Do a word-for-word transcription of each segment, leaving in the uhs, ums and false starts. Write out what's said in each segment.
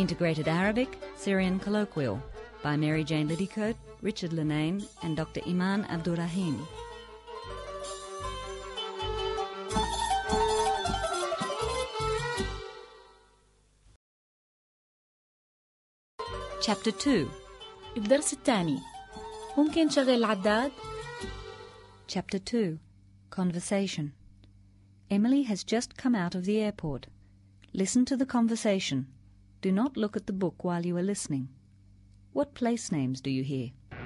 Integrated Arabic, Syrian Colloquial by Mary Jane Liddycote, Richard Linane and Doctor Iman Abdurrahim. Chapter two. الدرس الثاني. ممكن تشغل العداد؟ Chapter two. Conversation. Emily has just come out of the airport. Listen to the conversation. Do not look at the book while you are listening. What place names do you hear?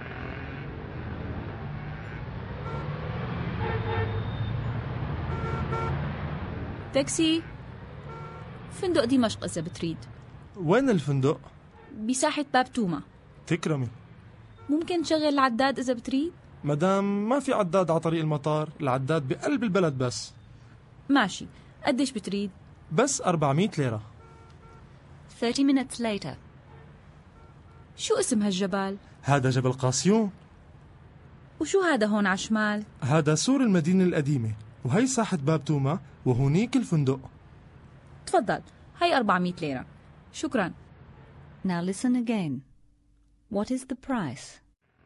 تاكسي. فندق دمشق إذا بتريد. وين الفندق؟ بساحة باب توما. تكرمي. ممكن تشغل العداد إذا بتريد؟ مدام ما في عداد على طريق المطار، العداد بقلب البلد بس. ماشي. قديش بتريد؟ بس أربعمية ليرة. Thirty minutes later. شو اسم هالجبل؟ هذا جبل قاسيون. وشو هذا هون على شمال؟ هذا سور المدينة القديمة، وهي ساحة باب توما، وهونيك الفندق. تفضل، هاي أربعمية ليرة. شكرا. Now listen again. What is the price?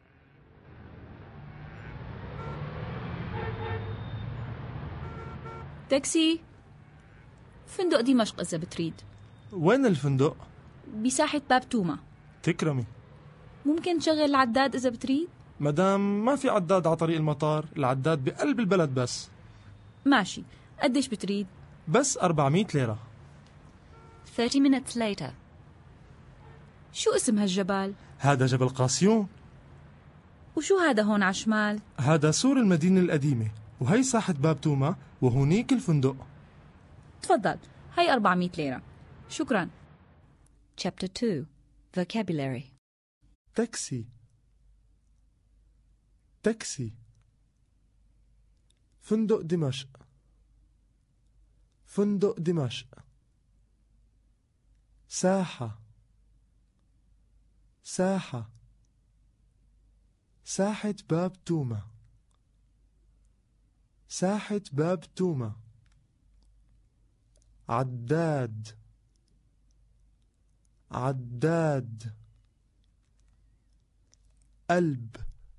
تاكسي. فندق دمشق إذا بتريد. وين الفندق؟ بساحة باب توما. تكرمي. ممكن تشغل العداد إذا بتريد؟ مدام ما في عداد على طريق المطار، العداد بقلب البلد بس. ماشي. قديش بتريد؟ بس أربعمية ليرة. Thirty minutes later. شو اسم هالجبل؟ هذا جبل قاسيون. وشو هذا هون على شمال؟ هذا سور المدينة القديمة، وهي ساحة باب توما، وهونيك الفندق. تفضل، هاي أربعمية ليرة. شكرا. Chapter two. Vocabulary. تاكسي. تاكسي. فندق دمشق. فندق دمشق. ساحة. ساحة. ساحة باب توما. ساحة باب توما. عداد. عداد. قلب.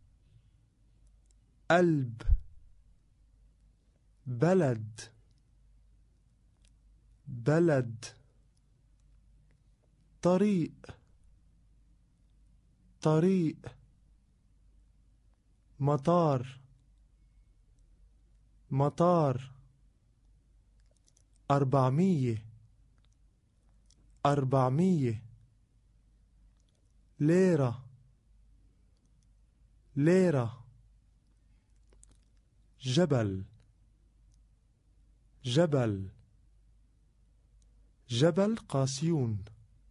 قلب. بلد. بلد. طريق. طريق. مطار. مطار. أربعمية. أربعمية. ليرة. ليرة. جبل. جبل. جبل قاسيون.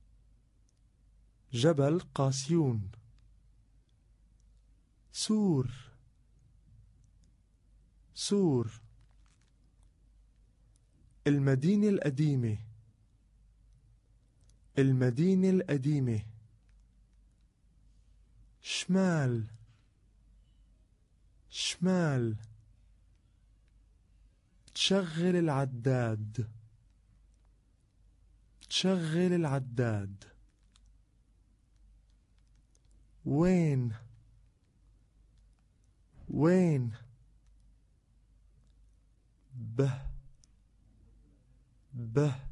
جبل قاسيون. سور. سور. المدينة القديمة. المدينة القديمة. شمال. شمال. تشغل العداد. تشغل العداد. وين. وين. به. به.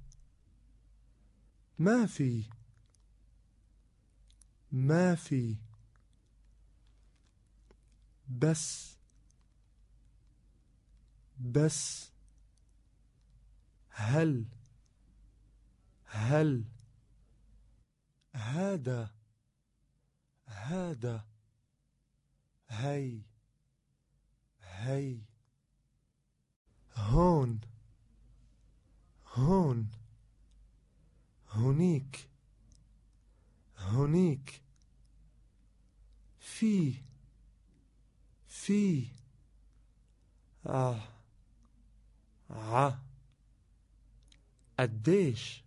ما في. ما في. بس. بس. هل. هل. هذا. هذا. هي. هي. هون. هون. هونيك. هونيك. في. في. آه. ع. قديش.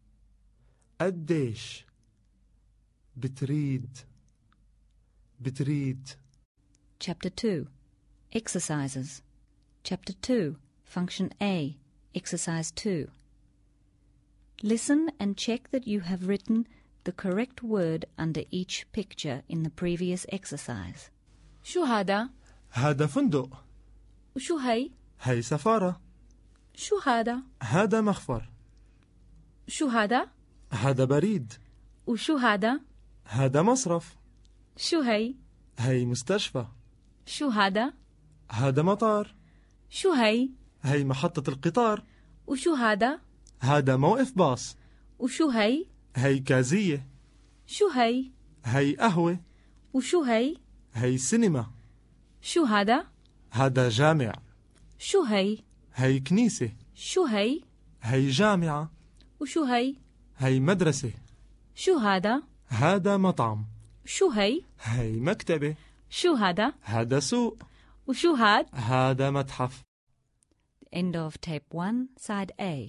قديش. بتريد. بتريد. Chapter two. Exercises. Chapter two. Function A. Exercise two. Listen and check that you have written the correct word under each picture in the previous exercise. شو هذا؟ هذا فندق. وشو هي؟ هي سفارة. شو هذا؟ هذا مخفر. شو هذا؟ هذا بريد. وشو هذا؟ هذا مصرف. شو هي؟ هي مستشفى. شو هذا؟ هذا مطار. شو هي؟ هي محطة القطار. وشو هذا؟ هذا موقف باص. وشو هي؟ هي كازية. شو هي؟ هي قهوة. وشو هي؟ هي سينما. شو هذا؟ هذا جامع. شو هي؟ هي كنيسة. شو هي؟ هي جامعة. وشو هي؟ هي مدرسة. شو هذا؟ هذا مطعم. شو هي؟ هي مكتبة. شو هذا؟ هذا سوق. وشو هاد؟ هذا متحف. End of tape one, side A.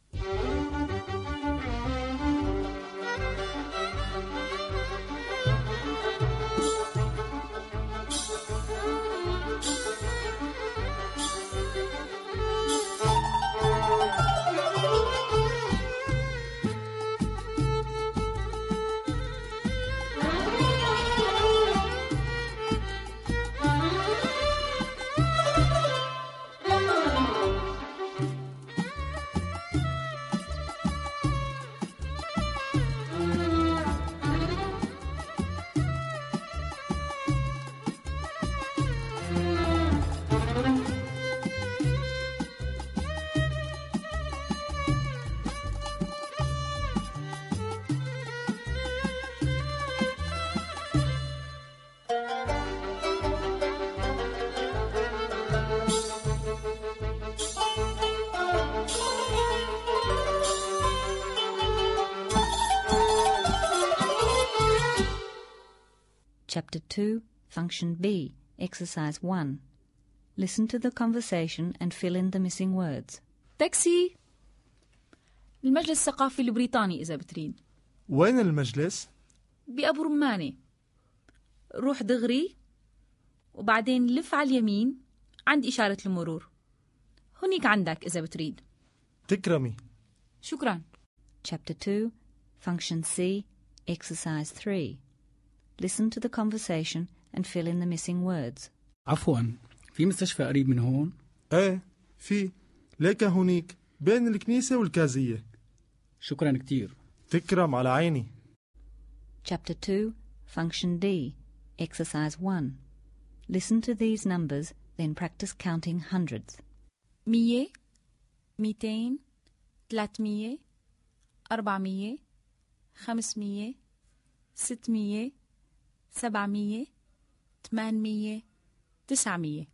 Chapter two, Function B, Exercise one. Listen to the conversation and fill in the missing words. تاكسي. المجلس الثقافي البريطاني إذا بتريد. وين المجلس؟ بأبو رمانة. روح دغري وبعدين لف على اليمين عند إشارة المرور. هنيك عندك إذا بتريد. تكرمي. شكرا. Chapter two, Function C, Exercise three. Listen to the conversation and fill in the missing words. عفواً، في مستشفى قريب من هون؟ ايه في، ليك هونيك بين الكنيسة والكازية. شكراً كتير. تكرم على عيني. Chapter two, Function D, Exercise one. Listen to these numbers, then practice counting hundreds. مية، ميتين، ثلاثمية، أربعمية، خمسمية، ستمية، سبعمية، ثمانمية، تسعمية.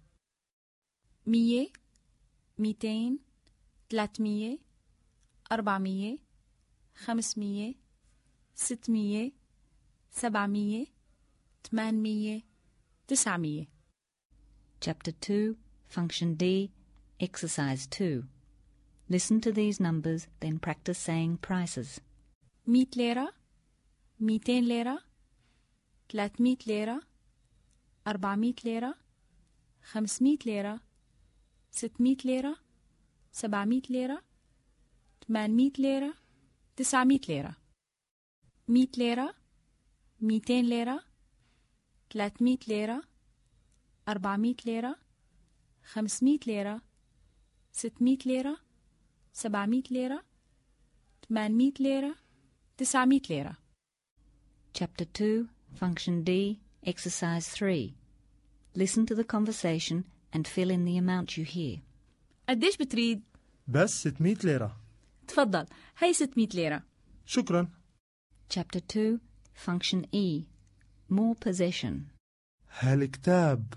مية، ميتين، ثلاثمية، أربعمية، خمسمية، ستمية، سبعمية، ثمانمية، تسعمية. Chapter two, Function D, Exercise two. Listen to these numbers, then practice saying prices. مية ليرة، ميتين ليرة، ثلاثمية ليرة، أربعمية ليرة، خمسمية ليرة، ستمية ليرة، سبعمية ليرة، ثمانمية ليرة، تسعمية ليرة. مية ليرة، ميتين ليرة، ثلاثمية ليرة، أربعمية ليرة، خمسمية ليرة، ستمية ليرة، سبعمية ليرة، ثمانمية ليرة، تسعمية ليرة. Chapter two, Function D, Exercise three. Listen to the conversation and fill in the amount you hear. قديش بتريد؟ بس ستمية ليرة. تفضل، هي ستمية ليرة. شكرا. Chapter two, Function E, More Possession. هالكتاب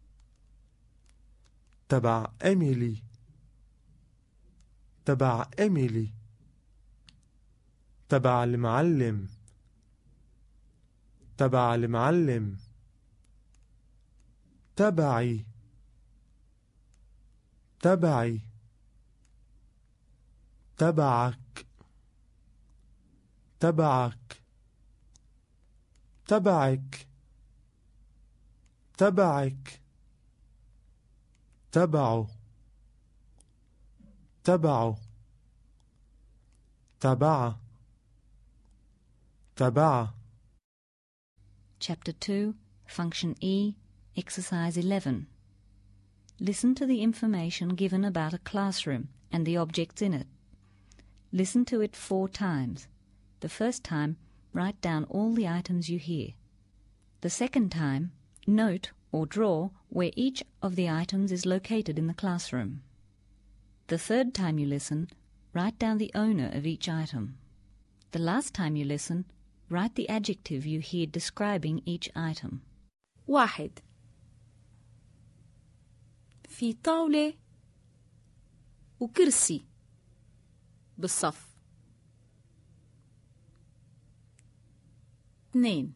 تبع إيميلي. تبع إيميلي. تبع المعلم. تبع المعلم. تبعي. تبعي. تبعك. تبعك. تبعك. تبعك. تبعه. تبعه. تبعه. تابع. Chapter two, Function E, Exercise eleven. Listen to the information given about a classroom and the objects in it. Listen to it four times. The first time, write down all the items you hear. The second time, note or draw where each of the items is located in the classroom. The third time you listen, write down the owner of each item. The last time you listen, write the adjective you hear describing each item. واحد. في طاولة وكرسي بالصف. اثنين.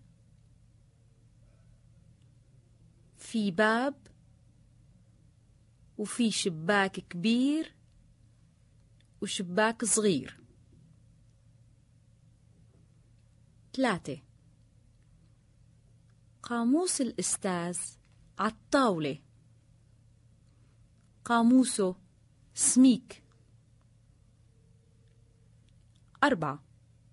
في باب وفي شباك كبير وشباك صغير. ثلاثة. قاموس الأستاذ عالطاولة. قاموسه سميك. أربعة.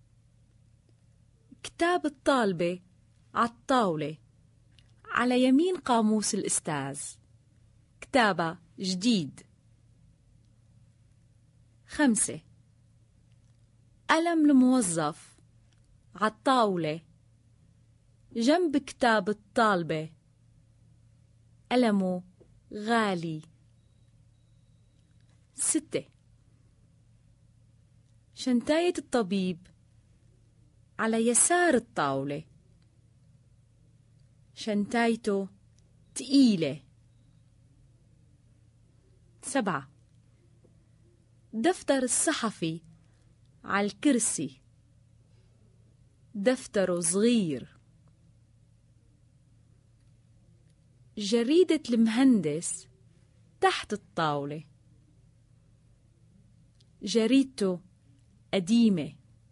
كتاب الطالبة عالطاولة على يمين قاموس الأستاذ. كتابة جديد. خمسة. قلم الموظف عالطاولة جنب كتاب الطالبة. قلمه غالي. ستة. شنطاية الطبيب على يسار الطاولة. شنطايته تقيلة. سبعة. دفتر الصحفي على الكرسي. دفتره صغير. جريدة المهندس تحت الطاولة. جريدته قديمة.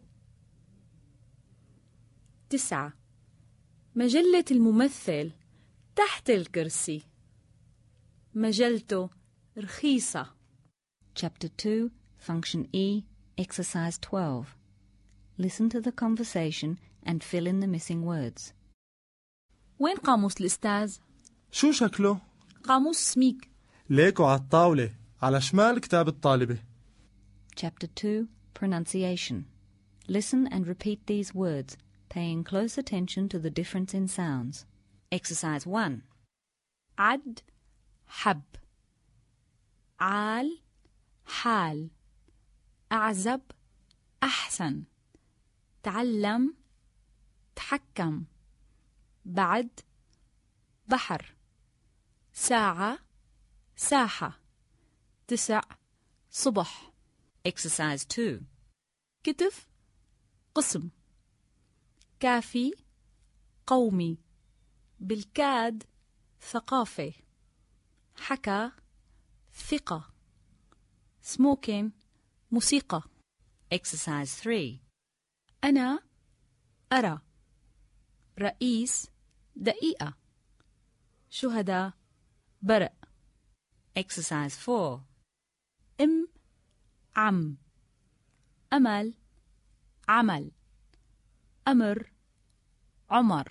تسعة. مجلة الممثل تحت الكرسي. مجلته رخيصة. Chapter two, Function E, Exercise twelve. Listen to the conversation and fill in the missing words. وين قاموس الأستاذ؟ شو شكله؟ قاموس سميك. ليكو على الطاولة على شمال كتاب الطالبة. Chapter two, Pronunciation. Listen and repeat these words, paying close attention to the difference in sounds. Exercise one. عد حب. عال حال. أعزب أحسن. تعلم تحكم. بعد بحر. ساعة ساحة. تسع صبح. Exercise two. كتف قسم. كافي قومي. بالكاد ثقافة. حكى ثقة. سموكين موسيقى. Exercise three. أنا أرى. رئيس دقيقة. شهداء برق. Exercise four. أم عم. أمل عمل. أمر عمر.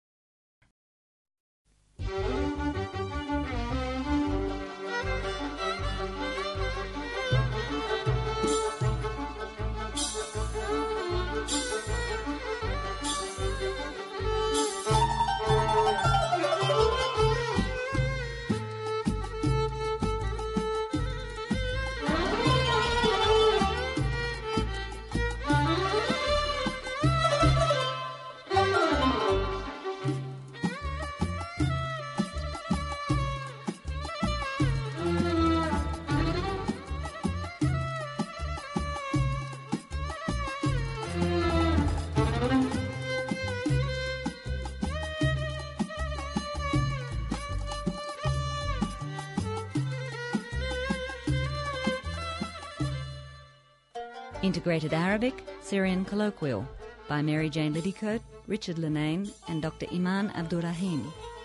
Integrated Arabic, Syrian Colloquial by Mary Jane Liddycote, Richard Linane and Doctor Iman Abdurrahim.